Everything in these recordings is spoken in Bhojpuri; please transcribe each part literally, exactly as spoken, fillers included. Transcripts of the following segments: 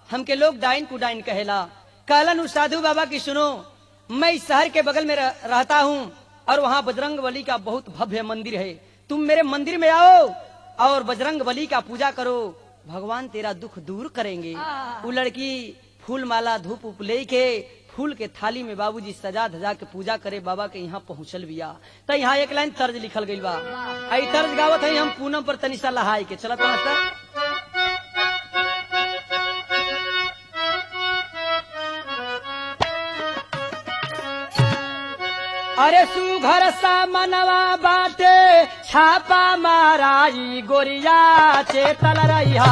हमके लोग डाइन कुडाइन कहेला। कहलन उस साधु बाबा की सुनो, मैं इस शहर के बगल में रह, रहता हूँ और वहाँ बजरंग बली का बहुत भव्य मंदिर है। तुम मेरे मंदिर में आओ और बजरंग बली का पूजा करो, भगवान तेरा दुख दूर करेंगे। वो लड़की फूल माला धूप उप ले के फूल के थाली में बाबूजी सजा धजा के पूजा करे बाबा के यहाँ पहुँचल बिया। तो यहाँ एक लाइन तर्ज लिखल गई बा, आई तर्ज गावत है हम पूनम पर तनिसा लहाई के चलत मास्टर। अरे सुघर सा मनवा बाटे छापा माराई गोरिया चेतल रहिया।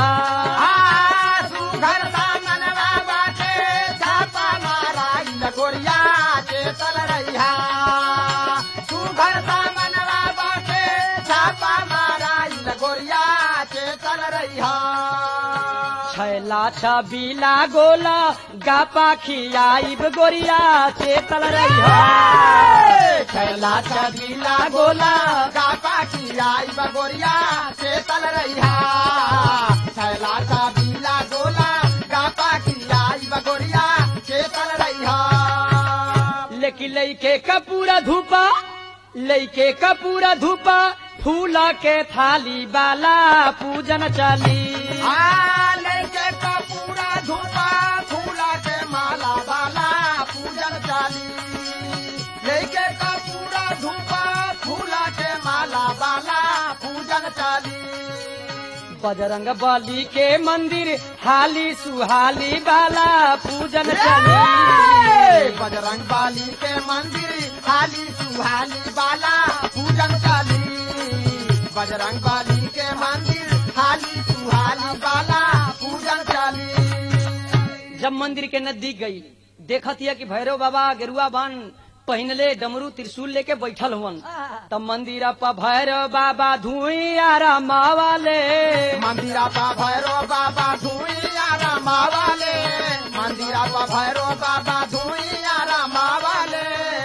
सुघर सा मनवा बाटे छापा माराई गोरिया चेतल रहिया। सुघर सा मनवा बाटे छापा माराई गोरिया चेतल रहिया। छैला छबीला गोला गापा खियाइब गोरिया चेतल रहिया। छैला छबीला गोला गापा खियाई बगोरिया चेतल रहिया। छैला छबीला गोला गापा खियाई बगोरिया चेतल रहिया। लेकिन लइके कपूरा धूपा लइके कपूरा धूपा फूला के थाली बाला पूजन चली। लेके कपूरा धूपा फूला के माला बाला पूजन चली। लेके कपूरा धूपा फूला के माला बाला पूजन चली। बजरंग बली के मंदिर हाली सुहाली बाला पूजन चली। बजरंग बली के मंदिर हाली सुहाली बाला पूजन चली। बजरंग बली के मंदिर हाली सुहाली बाला पूजन चली। जब मंदिर के नजदीक गई देखत हिया कि भैरव बाबा गेरुआ बान पहनले डमरू त्रिशूल लेके बैठल हुवन। तब मंदिरा पा भैरव बाबा धुइया रमावाले। मंदिरा पा भैरव बाबा धुइया रमावाले। मंदिरा पा भैरव बाबा धुइया रमावाले।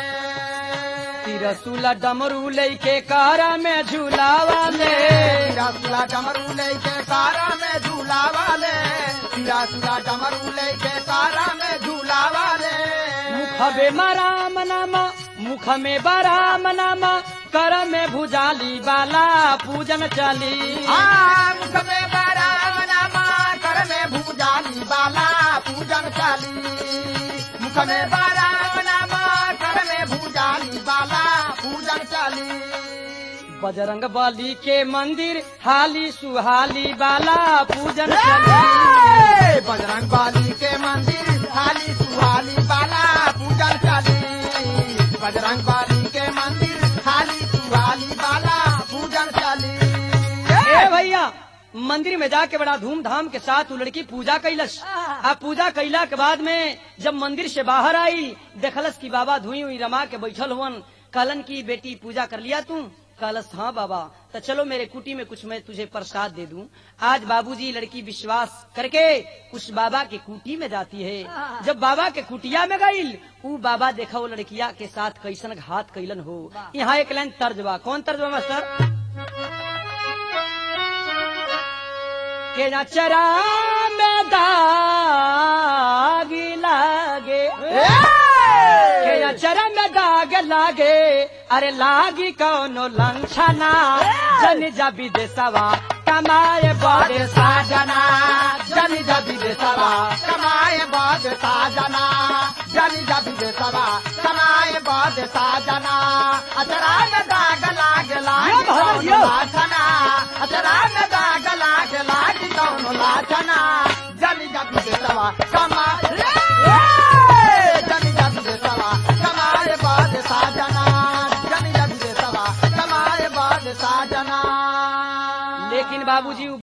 तिरसुला डमरू लेके कारा में झूलावाले। तिरसुला डमरू लेके कारा में झूलावाले। तिरसुला डमरू लेके कारा में झूलावाले। मुख में बराम नामा मुख में बराम नामा कर में भुजाली बाला पूजन चली। मुख में बराम नामा कर में भुजाली बाला पूजन चली। मुख में बराम नामा कर में भुजाली बाला पूजन चली। बजरंग बली के मंदिर हाली सुहाली बाला पूजन चली। बजरंग बली के मंदिर हाली सुहाली बाला पूजन चली। बजरंग बली के मंदिर हाली सुहाली बाला पूजन चली। ए भैया मंदिर में जाके बड़ा धूमधाम के साथ वो लड़की पूजा कैलस। आ पूजा कैला के बाद में जब मंदिर से बाहर आई देखलस कि बाबा धुई हुई रमा के बैठल हुवन। कहलन की बेटी पूजा कर लिया तू? कहलस हाँ बाबा। तो चलो मेरे कुटी में कुछ मैं तुझे प्रसाद दे दूं। आज बाबूजी लड़की विश्वास करके उस बाबा के कुटी में जाती है। जब बाबा के कुटिया में गई वो बाबा देखा वो लड़किया के साथ कैसन घात कैलन हो। यहाँ एक लाइन तर्ज बा। कौन तर्ज बा मास्टर? के नचरा में दाग लागे के नचरा में दाग लागे अरे लागी कौनो लंछना जन जा विदेशवा कमाए बड़े साजना। जन जा विदेशवा कमाए बड़े साजना। जन जा विदेशवा कमाए बड़े साजना। अचरा में दाग लाग लागी कौनो लाछना। अचरा में दाग लाग लागी कौनो लाछना। जन जा विदेशवा कमाए जन जा विदेशवा कमाए बड़े साजना। जन जा विदेशवा कमाए बड़े साजना। लेकिन बाबूजी